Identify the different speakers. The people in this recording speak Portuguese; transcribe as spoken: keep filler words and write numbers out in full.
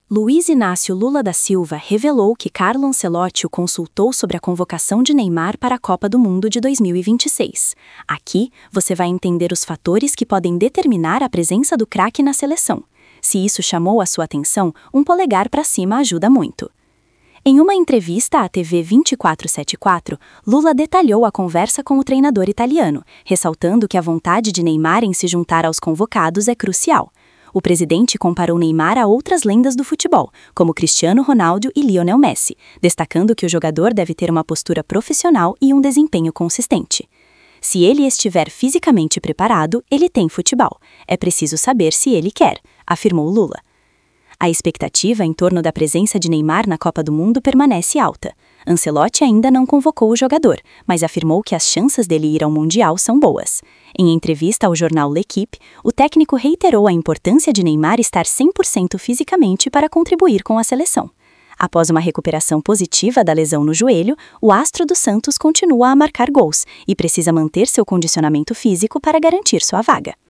Speaker 1: Luiz Inácio Lula da Silva revelou que Carlo Ancelotti o consultou sobre a convocação de Neymar para a Copa do Mundo de dois mil e vinte e seis. Aqui, você vai entender os fatores que podem determinar a presença do craque na seleção. Se isso chamou a sua atenção, um polegar para cima ajuda muito. Em uma entrevista à T V vinte e quatro setenta e quatro, Lula detalhou a conversa com o treinador italiano, ressaltando que a vontade de Neymar em se juntar aos convocados é crucial. O presidente comparou Neymar a outras lendas do futebol, como Cristiano Ronaldo e Lionel Messi, destacando que o jogador deve ter uma postura profissional e um desempenho consistente. Se ele estiver fisicamente preparado, ele tem futebol. É preciso saber se ele quer, afirmou Lula. A expectativa em torno da presença de Neymar na Copa do Mundo permanece alta. Ancelotti ainda não convocou o jogador, mas afirmou que as chances dele ir ao Mundial são boas. Em entrevista ao jornal L'Équipe, o técnico reiterou a importância de Neymar estar cem por cento fisicamente para contribuir com a seleção. Após uma recuperação positiva da lesão no joelho, o astro do Santos continua a marcar gols e precisa manter seu condicionamento físico para garantir sua vaga.